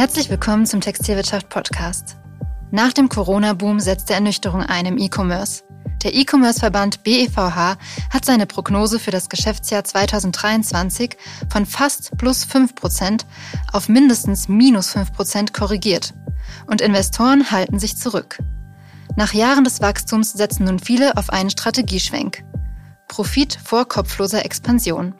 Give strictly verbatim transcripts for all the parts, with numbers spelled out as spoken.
Herzlich willkommen zum Textilwirtschaft-Podcast. Nach dem Corona-Boom setzt der Ernüchterung ein im E-Commerce. Der E-Commerce-Verband B E V H hat seine Prognose für das Geschäftsjahr zweitausenddreiundzwanzig von fast plus fünf Prozent auf mindestens minus fünf Prozent korrigiert. Und Investoren halten sich zurück. Nach Jahren des Wachstums setzen nun viele auf einen Strategieschwenk. Profit vor kopfloser Expansion.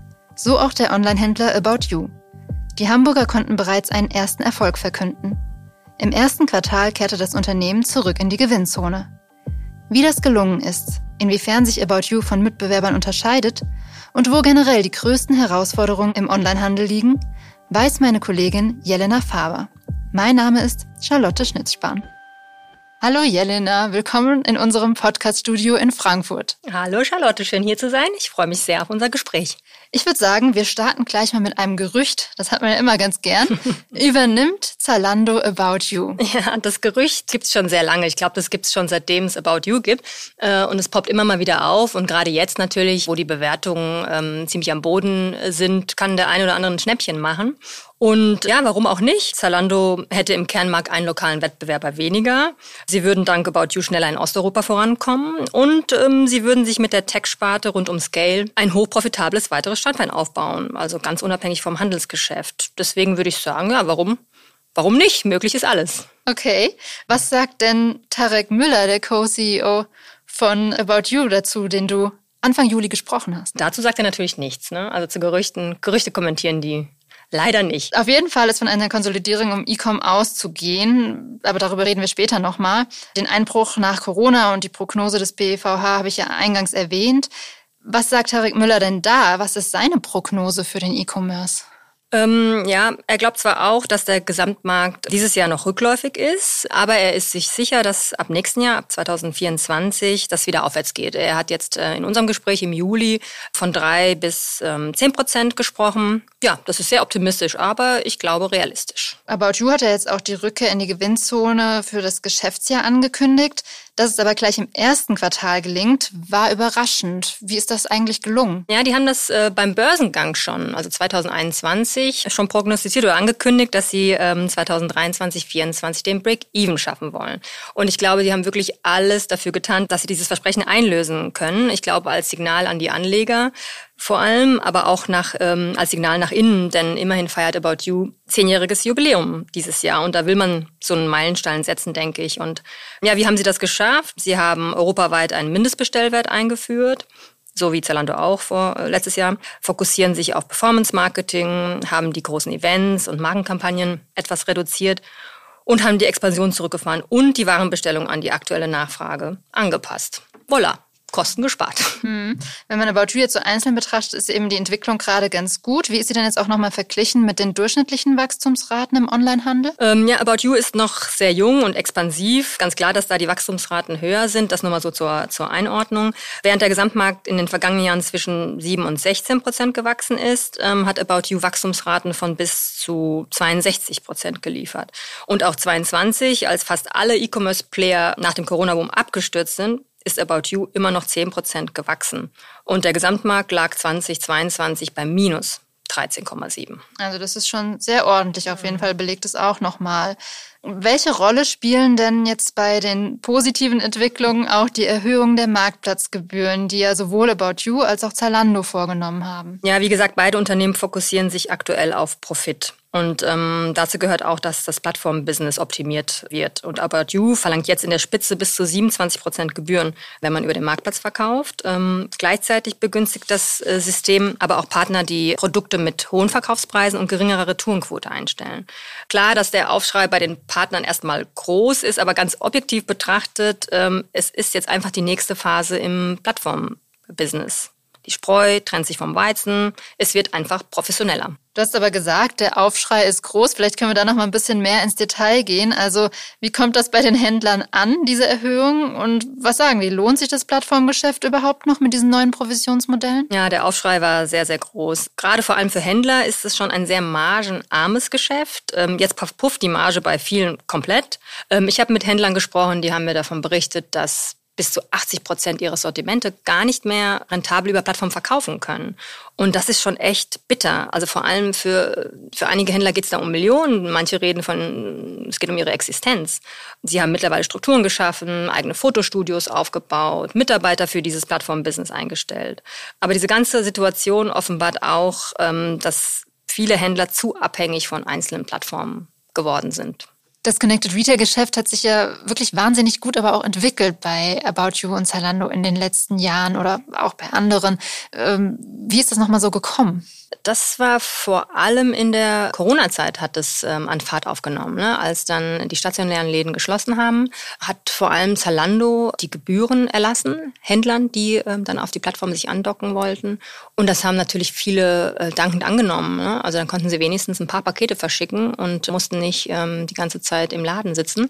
So auch der Online-Händler About You. Die Hamburger konnten bereits einen ersten Erfolg verkünden. Im ersten Quartal kehrte das Unternehmen zurück in die Gewinnzone. Wie das gelungen ist, inwiefern sich About You von Mitbewerbern unterscheidet und wo generell die größten Herausforderungen im Onlinehandel liegen, weiß meine Kollegin Jelena Faber. Mein Name ist Charlotte Schnitzspahn. Hallo Jelena, willkommen in unserem Podcast-Studio in Frankfurt. Hallo Charlotte, schön hier zu sein. Ich freue mich sehr auf unser Gespräch. Ich würde sagen, wir starten gleich mal mit einem Gerücht, das hat man ja immer ganz gern. Übernimmt Zalando About You? Ja, das Gerücht gibt es schon sehr lange. Ich glaube, das gibt es schon seitdem es About You gibt. Und es poppt immer mal wieder auf. Und gerade jetzt natürlich, wo die Bewertungen ähm, ziemlich am Boden sind, kann der ein oder andere ein Schnäppchen machen. Und ja, warum auch nicht? Zalando hätte im Kernmarkt einen lokalen Wettbewerber weniger. Sie würden dank About You schneller in Osteuropa vorankommen. Und ähm, sie würden sich mit der Tech-Sparte rund um Scale ein hochprofitables weiteres Standbein aufbauen. Also ganz unabhängig vom Handelsgeschäft. Deswegen würde ich sagen, ja, warum? Warum nicht? Möglich ist alles. Okay. Was sagt denn Tarek Müller, der Co-C E O von About You, dazu, den du Anfang Juli gesprochen hast? Dazu sagt er natürlich nichts, ne? Also zu Gerüchten. Gerüchte kommentieren die leider nicht. Auf jeden Fall ist von einer Konsolidierung im E-Com auszugehen, aber darüber reden wir später nochmal. Den Einbruch nach Corona und die Prognose des B E V H habe ich ja eingangs erwähnt. Was sagt Tarek Müller denn da? Was ist seine Prognose für den E-Commerce? Ähm, ja, er glaubt zwar auch, dass der Gesamtmarkt dieses Jahr noch rückläufig ist, aber er ist sich sicher, dass ab nächsten Jahr, ab zweitausendvierundzwanzig, das wieder aufwärts geht. Er hat jetzt äh, in unserem Gespräch im Juli von drei bis ähm, zehn Prozent gesprochen. Ja, das ist sehr optimistisch, aber ich glaube realistisch. About You hat ja jetzt auch die Rückkehr in die Gewinnzone für das Geschäftsjahr angekündigt. Dass es aber gleich im ersten Quartal gelingt, war überraschend. Wie ist das eigentlich gelungen? Ja, die haben das äh, beim Börsengang schon, also zweitausendeinundzwanzig, schon prognostiziert oder angekündigt, dass sie ähm, zweitausenddreiundzwanzig, vierundzwanzig den Break-Even schaffen wollen. Und ich glaube, die haben wirklich alles dafür getan, dass sie dieses Versprechen einlösen können. Ich glaube, als Signal an die Anleger vor allem, aber auch nach, ähm, als Signal nach innen, denn immerhin feiert About You zehnjähriges Jubiläum dieses Jahr und da will man so einen Meilenstein setzen, denke ich. Und ja, wie haben sie das geschafft? Sie haben europaweit einen Mindestbestellwert eingeführt, so wie Zalando auch vor äh, letztes Jahr, fokussieren sich auf Performance-Marketing, haben die großen Events und Markenkampagnen etwas reduziert und haben die Expansion zurückgefahren und die Warenbestellung an die aktuelle Nachfrage angepasst. Voilà. Kosten gespart. Hm. Wenn man About You jetzt so einzeln betrachtet, ist eben die Entwicklung gerade ganz gut. Wie ist sie denn jetzt auch nochmal verglichen mit den durchschnittlichen Wachstumsraten im Onlinehandel? Ähm, ja, About You ist noch sehr jung und expansiv. Ganz klar, dass da die Wachstumsraten höher sind. Das nur mal so zur, zur Einordnung. Während der Gesamtmarkt in den vergangenen Jahren zwischen sieben und sechzehn Prozent gewachsen ist, ähm, hat About You Wachstumsraten von bis zu zweiundsechzig Prozent geliefert. Und auch zweiundzwanzig, als fast alle E-Commerce-Player nach dem Corona-Boom abgestürzt sind, ist About You immer noch zehn Prozent gewachsen. Und der Gesamtmarkt lag zweitausendzweiundzwanzig bei minus dreizehn Komma sieben. Also das ist schon sehr ordentlich. Auf jeden Fall belegt es auch nochmal. Welche Rolle spielen denn jetzt bei den positiven Entwicklungen auch die Erhöhung der Marktplatzgebühren, die ja sowohl About You als auch Zalando vorgenommen haben? Ja, wie gesagt, beide Unternehmen fokussieren sich aktuell auf Profit. Und ähm, dazu gehört auch, dass das Plattform-Business optimiert wird. Und About You verlangt jetzt in der Spitze bis zu siebenundzwanzig Prozent Gebühren, wenn man über den Marktplatz verkauft. Ähm, gleichzeitig begünstigt das äh, System aber auch Partner, die Produkte mit hohen Verkaufspreisen und geringerer Retourenquote einstellen. Klar, dass der Aufschrei bei den Partnern erstmal groß ist, aber ganz objektiv betrachtet, ähm, es ist jetzt einfach die nächste Phase im Plattform-Business. Die Spreu trennt sich vom Weizen. Es wird einfach professioneller. Du hast aber gesagt, der Aufschrei ist groß. Vielleicht können wir da noch mal ein bisschen mehr ins Detail gehen. Also wie kommt das bei den Händlern an, diese Erhöhung? Und was sagen die? Lohnt sich das Plattformgeschäft überhaupt noch mit diesen neuen Provisionsmodellen? Ja, der Aufschrei war sehr, sehr groß. Gerade vor allem für Händler ist es schon ein sehr margenarmes Geschäft. Jetzt pufft die Marge bei vielen komplett. Ich habe mit Händlern gesprochen, die haben mir davon berichtet, dass bis zu achtzig Prozent ihrer Sortimente gar nicht mehr rentabel über Plattformen verkaufen können. Und das ist schon echt bitter. Also vor allem für, für einige Händler geht es da um Millionen. Manche reden von, es geht um ihre Existenz. Sie haben mittlerweile Strukturen geschaffen, eigene Fotostudios aufgebaut, Mitarbeiter für dieses Plattform-Business eingestellt. Aber diese ganze Situation offenbart auch, dass viele Händler zu abhängig von einzelnen Plattformen geworden sind. Das Connected Retail-Geschäft hat sich ja wirklich wahnsinnig gut aber auch entwickelt bei About You und Zalando in den letzten Jahren oder auch bei anderen. Ähm, wie ist das nochmal so gekommen? Das war vor allem in der Corona-Zeit hat es ähm, an Fahrt aufgenommen. Ne? Als dann die stationären Läden geschlossen haben, hat vor allem Zalando die Gebühren erlassen, Händlern, die ähm, dann auf die Plattform sich andocken wollten. Und das haben natürlich viele äh, dankend angenommen. Ne? Also dann konnten sie wenigstens ein paar Pakete verschicken und mussten nicht ähm, die ganze Zeit im Laden sitzen.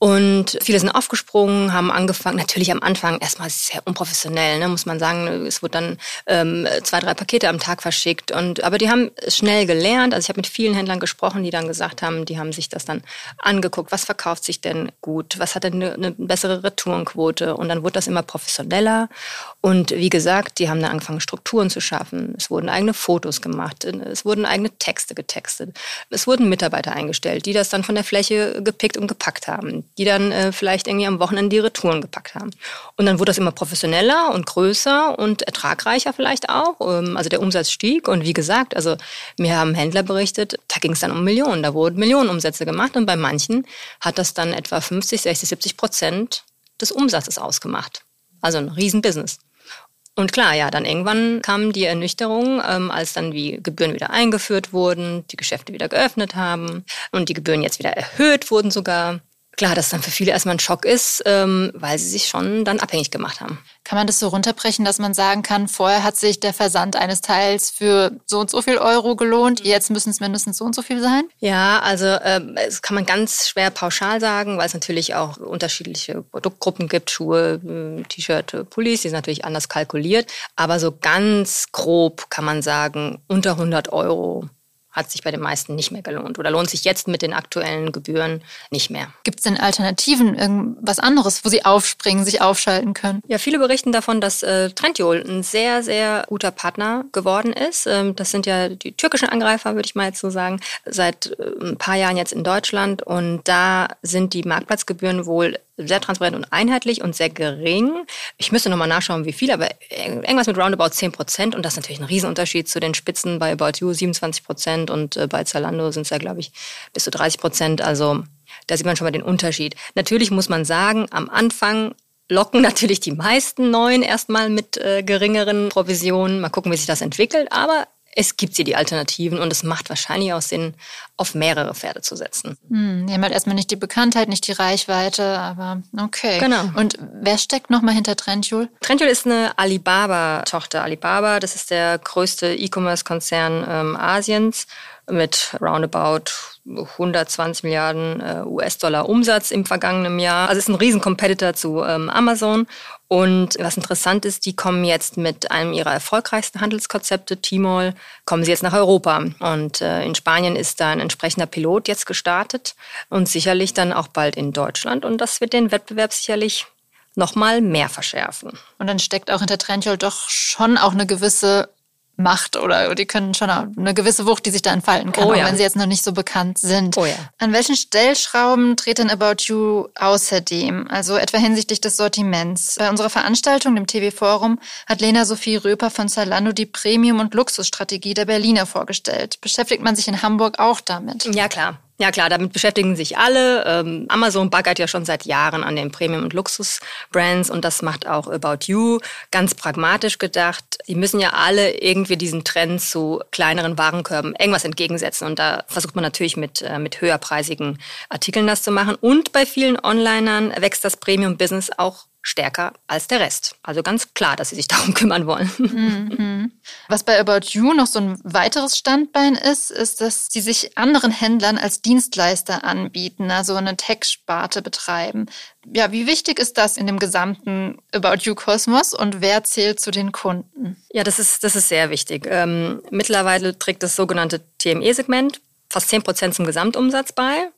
Und viele sind aufgesprungen, haben angefangen, natürlich am Anfang erstmal sehr unprofessionell, ne? Muss man sagen. Es wurde dann ähm, zwei, drei Pakete am Tag verschickt. Und aber die haben schnell gelernt. Also ich habe mit vielen Händlern gesprochen, die dann gesagt haben, die haben sich das dann angeguckt. Was verkauft sich denn gut? Was hat denn eine, eine bessere Retourenquote? Und dann wurde das immer professioneller. Und wie gesagt, die haben dann angefangen, Strukturen zu schaffen. Es wurden eigene Fotos gemacht. Es wurden eigene Texte getextet. Es wurden Mitarbeiter eingestellt, die das dann von der Fläche gepickt und gepackt haben. Die dann äh, vielleicht irgendwie am Wochenende die Retouren gepackt haben. Und dann wurde das immer professioneller und größer und ertragreicher vielleicht auch. Also der Umsatz stieg. Und wie gesagt, also mir haben Händler berichtet, da ging es dann um Millionen. Da wurden Millionenumsätze gemacht. Und bei manchen hat das dann etwa fünfzig, sechzig, siebzig Prozent des Umsatzes ausgemacht. Also ein Riesenbusiness. Und klar, ja, dann irgendwann kam die Ernüchterung, ähm, als dann die Gebühren wieder eingeführt wurden, die Geschäfte wieder geöffnet haben und die Gebühren jetzt wieder erhöht wurden sogar. Klar, dass dann für viele erstmal ein Schock ist, ähm, weil sie sich schon dann abhängig gemacht haben. Kann man das so runterbrechen, dass man sagen kann, vorher hat sich der Versand eines Teils für so und so viel Euro gelohnt, jetzt müssen es mindestens so und so viel sein? Ja, also äh, das kann man ganz schwer pauschal sagen, weil es natürlich auch unterschiedliche Produktgruppen gibt, Schuhe, T-Shirt, Pullis, die sind natürlich anders kalkuliert. Aber so ganz grob kann man sagen, unter hundert Euro hat sich bei den meisten nicht mehr gelohnt oder lohnt sich jetzt mit den aktuellen Gebühren nicht mehr. Gibt es denn Alternativen, irgendwas anderes, wo sie aufspringen, sich aufschalten können? Ja, viele berichten davon, dass äh, Trendyol ein sehr, sehr guter Partner geworden ist. Ähm, das sind ja die türkischen Angreifer, würde ich mal jetzt so sagen, seit äh, ein paar Jahren jetzt in Deutschland. Und da sind die Marktplatzgebühren wohl sehr transparent und einheitlich und sehr gering. Ich müsste nochmal nachschauen, wie viel, aber irgendwas mit roundabout zehn Prozent. Und das ist natürlich ein Riesenunterschied zu den Spitzen bei About You, siebenundzwanzig Prozent. Und bei Zalando sind es ja, glaube ich, bis zu dreißig Prozent. Also da sieht man schon mal den Unterschied. Natürlich muss man sagen, am Anfang locken natürlich die meisten Neuen erstmal mit äh, geringeren Provisionen. Mal gucken, wie sich das entwickelt. Aber es gibt sie, die Alternativen, und es macht wahrscheinlich auch Sinn, auf mehrere Pferde zu setzen. Hm, die haben halt erstmal nicht die Bekanntheit, nicht die Reichweite, aber okay. Genau. Und wer steckt nochmal hinter Trendyol? Trendyol ist eine Alibaba-Tochter. Alibaba, das ist der größte E-Commerce-Konzern ähm, Asiens mit roundabout hundertzwanzig Milliarden äh, U S-Dollar Umsatz im vergangenen Jahr. Also es ist ein Riesen-Competitor zu ähm, Amazon. Und was interessant ist, die kommen jetzt mit einem ihrer erfolgreichsten Handelskonzepte, Tmall, kommen sie jetzt nach Europa. Und äh, in Spanien ist da ein entsprechender Pilot jetzt gestartet und sicherlich dann auch bald in Deutschland. Und das wird den Wettbewerb sicherlich noch mal mehr verschärfen. Und dann steckt auch hinter Trendyol doch schon auch eine gewisse Macht oder die können schon auch eine gewisse Wucht, die sich da entfalten kann, oh, auch ja. wenn sie jetzt noch nicht so bekannt sind. Oh, ja. An welchen Stellschrauben dreht denn About You außerdem? Also etwa hinsichtlich des Sortiments. Bei unserer Veranstaltung, dem T V-Forum, hat Lena Sophie Röper von Zalando die Premium- und Luxusstrategie der Berliner vorgestellt. Beschäftigt man sich in Hamburg auch damit? Ja, klar. Ja klar, damit beschäftigen sich alle. Ähm, Amazon baggert ja schon seit Jahren an den Premium- und Luxus-Brands und das macht auch About You ganz pragmatisch gedacht. Die müssen ja alle irgendwie diesen Trend zu kleineren Warenkörben irgendwas entgegensetzen und da versucht man natürlich mit, äh, mit höherpreisigen Artikeln das zu machen. Und bei vielen Onlinern wächst das Premium-Business auch stärker als der Rest. Also ganz klar, dass sie sich darum kümmern wollen. Mhm. Was bei About You noch so ein weiteres Standbein ist, ist, dass sie sich anderen Händlern als Dienstleister anbieten, also eine Tech-Sparte betreiben. Ja, wie wichtig ist das in dem gesamten About You-Kosmos und wer zählt zu den Kunden? Ja, das ist, das ist sehr wichtig. Ähm, mittlerweile trägt das sogenannte T M E-Segment fast zehn Prozent zum Gesamtumsatz bei.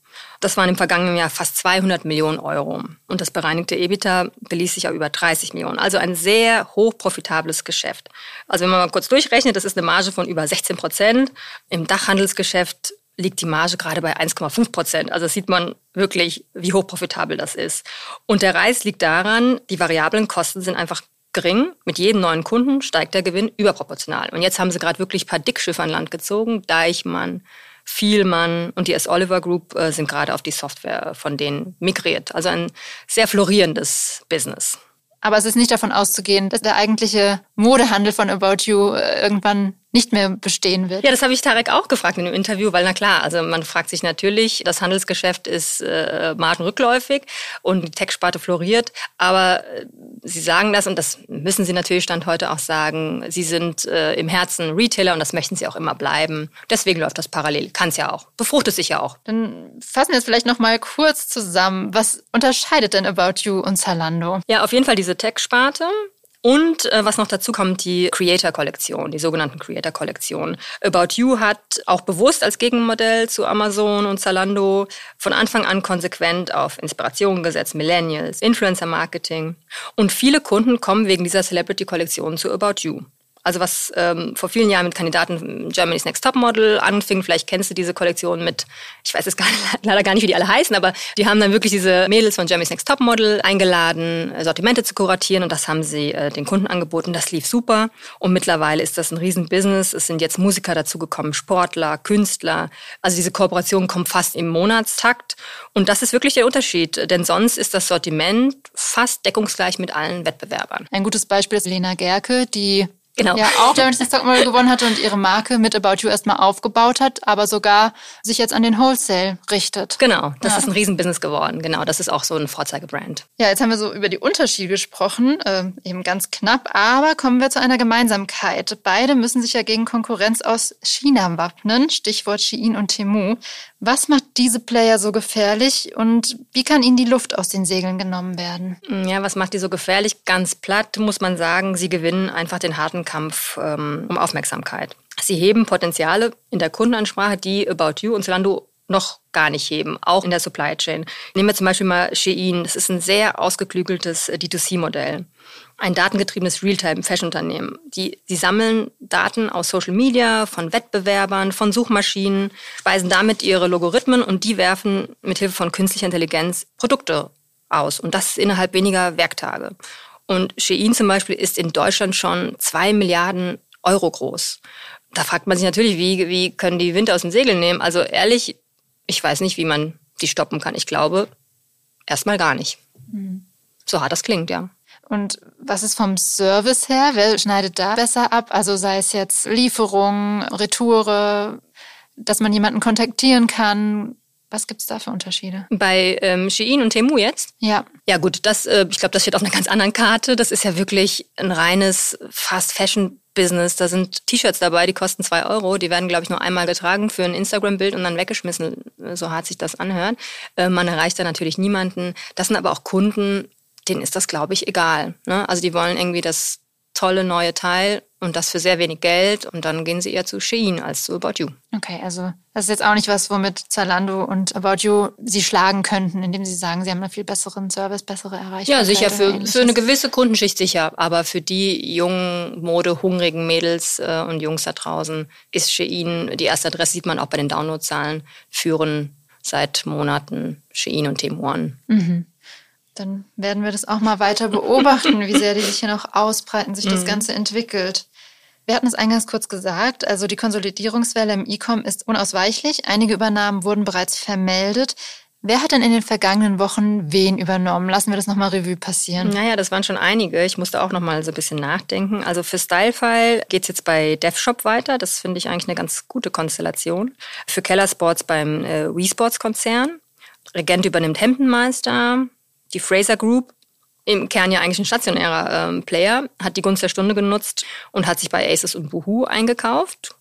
Das waren im vergangenen Jahr fast zweihundert Millionen Euro. Und das bereinigte EBITDA beließ sich auf über dreißig Millionen. Also ein sehr hochprofitables Geschäft. Also wenn man mal kurz durchrechnet, das ist eine Marge von über sechzehn Prozent. Im Dachhandelsgeschäft liegt die Marge gerade bei eins Komma fünf Prozent. Also sieht man wirklich, wie hochprofitabel das ist. Und der Reiz liegt daran, die variablen Kosten sind einfach gering. Mit jedem neuen Kunden steigt der Gewinn überproportional. Und jetzt haben sie gerade wirklich ein paar Dickschiffe an Land gezogen. Deichmann, Vielmann und die S. Oliver Group äh, sind gerade auf die Software von denen migriert. Also ein sehr florierendes Business. Aber es ist nicht davon auszugehen, dass der eigentliche Modehandel von About You äh, irgendwann nicht mehr bestehen wird. Ja, das habe ich Tarek auch gefragt in dem Interview, weil na klar, also man fragt sich natürlich, das Handelsgeschäft ist äh, margenrückläufig und die Tech-Sparte floriert, aber äh, Sie sagen das und das müssen Sie natürlich Stand heute auch sagen, Sie sind äh, im Herzen Retailer und das möchten Sie auch immer bleiben. Deswegen läuft das parallel, kann es ja auch, befruchtet sich ja auch. Dann fassen wir es vielleicht noch mal kurz zusammen. Was unterscheidet denn About You und Zalando? Ja, auf jeden Fall diese Tech-Sparte. Und äh, was noch dazu kommt, die Creator-Kollektion, die sogenannten Creator-Kollektionen. About You hat auch bewusst als Gegenmodell zu Amazon und Zalando von Anfang an konsequent auf Inspiration gesetzt, Millennials, Influencer-Marketing. Und viele Kunden kommen wegen dieser Celebrity-Kollektion zu About You. Also was ähm, vor vielen Jahren mit Kandidaten Germany's Next Topmodel anfing, vielleicht kennst du diese Kollektion mit, ich weiß jetzt gar nicht, leider gar nicht, wie die alle heißen, aber die haben dann wirklich diese Mädels von Germany's Next Topmodel eingeladen, Sortimente zu kuratieren und das haben sie äh, den Kunden angeboten. Das lief super und mittlerweile ist das ein Riesenbusiness. Es sind jetzt Musiker dazugekommen, Sportler, Künstler. Also diese Kooperation kommt fast im Monatstakt und das ist wirklich der Unterschied, denn sonst ist das Sortiment fast deckungsgleich mit allen Wettbewerbern. Ein gutes Beispiel ist Lena Gerke, die Genau. ja auch Germany's Next Topmodel gewonnen hatte und ihre Marke mit About You erstmal aufgebaut hat, aber sogar sich jetzt an den Wholesale richtet. Genau, das ja. ist ein Riesenbusiness geworden. Genau, das ist auch so ein Vorzeigebrand. Ja, jetzt haben wir so über die Unterschiede gesprochen, äh, eben ganz knapp, aber kommen wir zu einer Gemeinsamkeit. Beide müssen sich ja gegen Konkurrenz aus China wappnen, Stichwort Shein und Temu. Was macht diese Player so gefährlich und wie kann ihnen die Luft aus den Segeln genommen werden? Ja, was macht die so gefährlich? Ganz platt muss man sagen, sie gewinnen einfach den harten Kampf ähm, um Aufmerksamkeit. Sie heben Potenziale in der Kundenansprache, die About You und Zalando noch gar nicht heben, auch in der Supply Chain. Nehmen wir zum Beispiel mal Shein. Das ist ein sehr ausgeklügeltes D zwei C-Modell. Ein datengetriebenes Realtime-Fashion-Unternehmen. Die, die sammeln Daten aus Social Media, von Wettbewerbern, von Suchmaschinen, speisen damit ihre Logarithmen und die werfen mit Hilfe von künstlicher Intelligenz Produkte aus. Und das innerhalb weniger Werktage. Und Shein zum Beispiel ist in Deutschland schon zwei Milliarden Euro groß. Da fragt man sich natürlich, wie, wie können die Wind aus den Segeln nehmen? Also ehrlich, ich weiß nicht, wie man die stoppen kann. Ich glaube, erstmal gar nicht. Mhm. So hart das klingt, ja. Und was ist vom Service her? Wer schneidet da besser ab? Also sei es jetzt Lieferung, Retoure, dass man jemanden kontaktieren kann. Was gibt's da für Unterschiede? Bei ähm, Shein und Temu jetzt? Ja. Ja gut, das, äh, ich glaube, das steht auf einer ganz anderen Karte. Das ist ja wirklich ein reines Fast-Fashion-Business. Da sind T-Shirts dabei, die kosten zwei Euro. Die werden, glaube ich, nur einmal getragen für ein Instagram-Bild und dann weggeschmissen, so hart sich das anhört. Äh, man erreicht da natürlich niemanden. Das sind aber auch Kunden, denen ist das, glaube ich, egal. Ne? Also die wollen irgendwie das tolle neue Teil und das für sehr wenig Geld und dann gehen sie eher zu Shein als zu About You. Okay, also das ist jetzt auch nicht was, womit Zalando und About You sie schlagen könnten, indem sie sagen, sie haben einen viel besseren Service, bessere Erreichbarkeit. Ja, sicher, für, für eine gewisse Kundenschicht sicher, aber für die jungen, modehungrigen Mädels äh, und Jungs da draußen ist Shein, die erste Adresse sieht man auch bei den Downloadzahlen, führen seit Monaten Shein und Temu an. Mhm. Dann werden wir das auch mal weiter beobachten, wie sehr die sich hier noch ausbreiten, sich das Ganze entwickelt. Wir hatten es eingangs kurz gesagt, also die Konsolidierungswelle im E-Com ist unausweichlich. Einige Übernahmen wurden bereits vermeldet. Wer hat denn in den vergangenen Wochen wen übernommen? Lassen wir das nochmal Revue passieren. Naja, das waren schon einige. Ich musste auch nochmal so ein bisschen nachdenken. Also für Stylefile geht es jetzt bei DevShop weiter. Das finde ich eigentlich eine ganz gute Konstellation. Für Keller Sports beim äh, Wii Sports Konzern. Regent übernimmt Hemdenmeister. Die Fraser Group, im Kern ja eigentlich ein stationärer ähm, Player, hat die Gunst der Stunde genutzt und hat sich bei Asos und Boohoo eingekauft.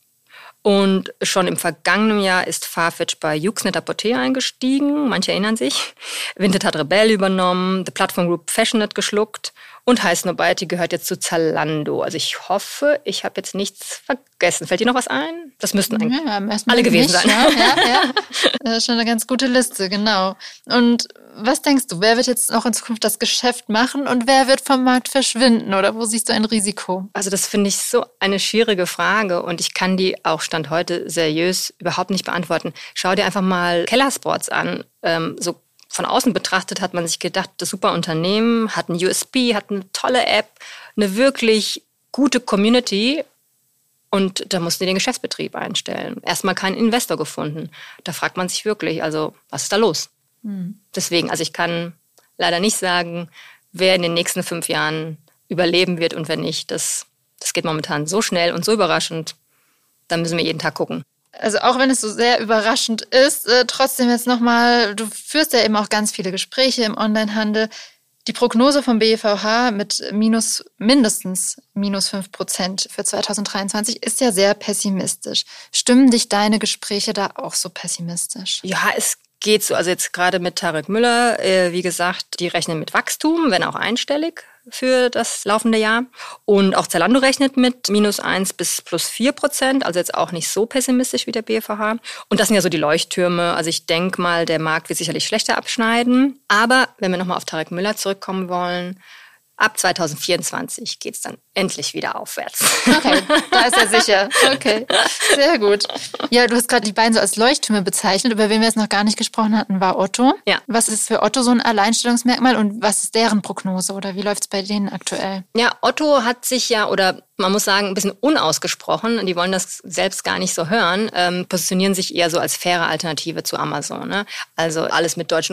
Und schon im vergangenen Jahr ist Farfetch bei Yoox Net-a-Porter eingestiegen. Manche erinnern sich. Vinted hat Rebell übernommen, The Platform Group Fashionet geschluckt. Und Highsnobiety gehört jetzt zu Zalando. Also ich hoffe, ich habe jetzt nichts vergessen. Fällt dir noch was ein? Das müssten eigentlich ja, alle gewesen nicht, sein. Ja, ja, ja. Das ist schon eine ganz gute Liste, genau. Und was denkst du, wer wird jetzt noch in Zukunft das Geschäft machen und wer wird vom Markt verschwinden? Oder wo siehst du ein Risiko? Also das finde ich so eine schwierige Frage und ich kann die auch Stand heute seriös überhaupt nicht beantworten. Schau dir einfach mal Kellersports an. Ähm, so von außen betrachtet hat man sich gedacht, das super Unternehmen, hat ein U S P, hat eine tolle App, eine wirklich gute Community und da mussten die den Geschäftsbetrieb einstellen. Erstmal keinen Investor gefunden. Da fragt man sich wirklich, also was ist da los? Hm. Deswegen, also ich kann leider nicht sagen, wer in den nächsten fünf Jahren überleben wird und wer nicht. Das, das geht momentan so schnell und so überraschend. Da müssen wir jeden Tag gucken. Also auch wenn es so sehr überraschend ist, äh, trotzdem jetzt nochmal, du führst ja eben auch ganz viele Gespräche im Onlinehandel. Die Prognose vom B E V H mit minus, mindestens minus fünf Prozent für zwanzig dreiundzwanzig ist ja sehr pessimistisch. Stimmen dich deine Gespräche da auch so pessimistisch? Ja, es geht so. Also jetzt gerade mit Tarek Müller, äh, wie gesagt, die rechnen mit Wachstum, wenn auch einstellig für das laufende Jahr. Und auch Zalando rechnet mit minus eins bis plus vier Prozent, also jetzt auch nicht so pessimistisch wie der B E V H. Und das sind ja so die Leuchttürme. Also ich denke mal, der Markt wird sicherlich schlechter abschneiden. Aber wenn wir nochmal auf Tarek Müller zurückkommen wollen, ab zwanzig vierundzwanzig geht es dann endlich wieder aufwärts. Okay, da ist er sicher. Okay, sehr gut. Ja, du hast gerade die beiden so als Leuchttürme bezeichnet. Über wen wir jetzt noch gar nicht gesprochen hatten, war Otto. Ja. Was ist für Otto so ein Alleinstellungsmerkmal und was ist deren Prognose oder wie läuft es bei denen aktuell? Ja, Otto hat sich ja, oder man muss sagen, ein bisschen unausgesprochen, die wollen das selbst gar nicht so hören, ähm, positionieren sich eher so als faire Alternative zu Amazon. Ne? Also alles mit deutschen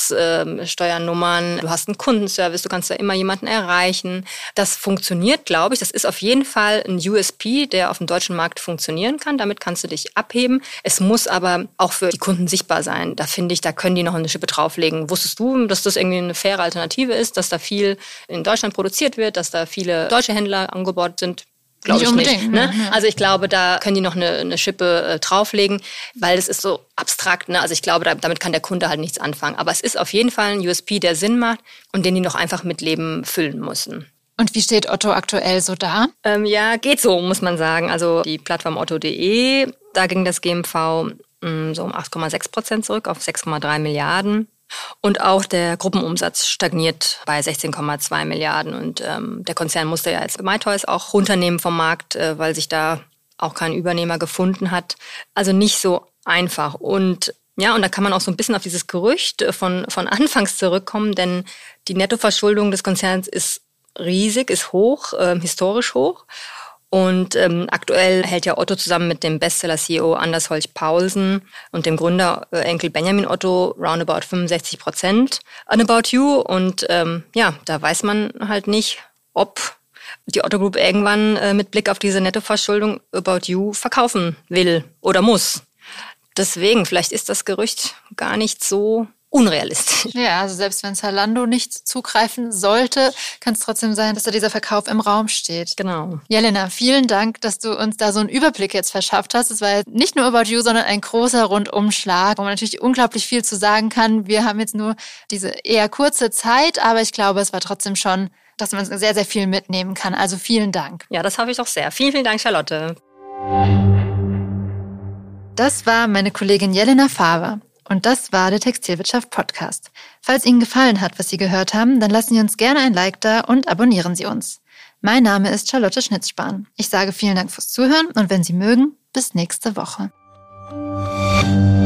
Umsatzsteuernummern, äh, du hast einen Kundenservice, du kannst da immer jemanden erreichen. Das funktioniert, glaube ich. Das ist auf jeden Fall ein U S P, der auf dem deutschen Markt funktionieren kann. Damit kannst du dich abheben. Es muss aber auch für die Kunden sichtbar sein. Da finde ich, da können die noch eine Schippe drauflegen. Wusstest du, dass das irgendwie eine faire Alternative ist, dass da viel in Deutschland produziert wird, dass da viele deutsche Händler angebaut sind? Glaube ich nicht. Ne? Ja. Also ich glaube, da können die noch eine, eine Schippe äh, drauflegen, weil es ist so abstrakt. Ne? Also ich glaube, da, damit kann der Kunde halt nichts anfangen. Aber es ist auf jeden Fall ein U S P, der Sinn macht und den die noch einfach mit Leben füllen müssen. Und wie steht Otto aktuell so da? Ähm, ja, geht so, muss man sagen. Also die Plattform otto punkt de, da ging das G M V mh, so um acht Komma sechs Prozent zurück auf sechs Komma drei Milliarden. Und auch der Gruppenumsatz stagniert bei sechzehn Komma zwei Milliarden. Und ähm, der Konzern musste ja jetzt MyToys auch runternehmen vom Markt, äh, weil sich da auch kein Übernehmer gefunden hat. Also nicht so einfach. Und ja, und da kann man auch so ein bisschen auf dieses Gerücht von, von anfangs zurückkommen, denn die Nettoverschuldung des Konzerns ist riesig, ist hoch, äh, historisch hoch. Und ähm, aktuell hält ja Otto zusammen mit dem Bestseller-C E O Anders Holch-Paulsen und dem Gründer äh, Enkel Benjamin Otto roundabout fünfundsechzig Prozent an About You. Und ähm, ja, da weiß man halt nicht, ob die Otto Group irgendwann äh, mit Blick auf diese Nettoverschuldung About You verkaufen will oder muss. Deswegen, vielleicht ist das Gerücht gar nicht so unrealistisch. Ja, also selbst wenn Zalando nicht zugreifen sollte, kann es trotzdem sein, dass da dieser Verkauf im Raum steht. Genau. Jelena, vielen Dank, dass du uns da so einen Überblick jetzt verschafft hast. Es war jetzt nicht nur About You, sondern ein großer Rundumschlag, wo man natürlich unglaublich viel zu sagen kann. Wir haben jetzt nur diese eher kurze Zeit, aber ich glaube, es war trotzdem schon, dass man sehr, sehr viel mitnehmen kann. Also vielen Dank. Ja, das hoffe ich doch sehr. Vielen, vielen Dank, Charlotte. Das war meine Kollegin Jelena Faber. Und das war der Textilwirtschaft-Podcast. Falls Ihnen gefallen hat, was Sie gehört haben, dann lassen Sie uns gerne ein Like da und abonnieren Sie uns. Mein Name ist Charlotte Schnitzspahn. Ich sage vielen Dank fürs Zuhören und wenn Sie mögen, bis nächste Woche.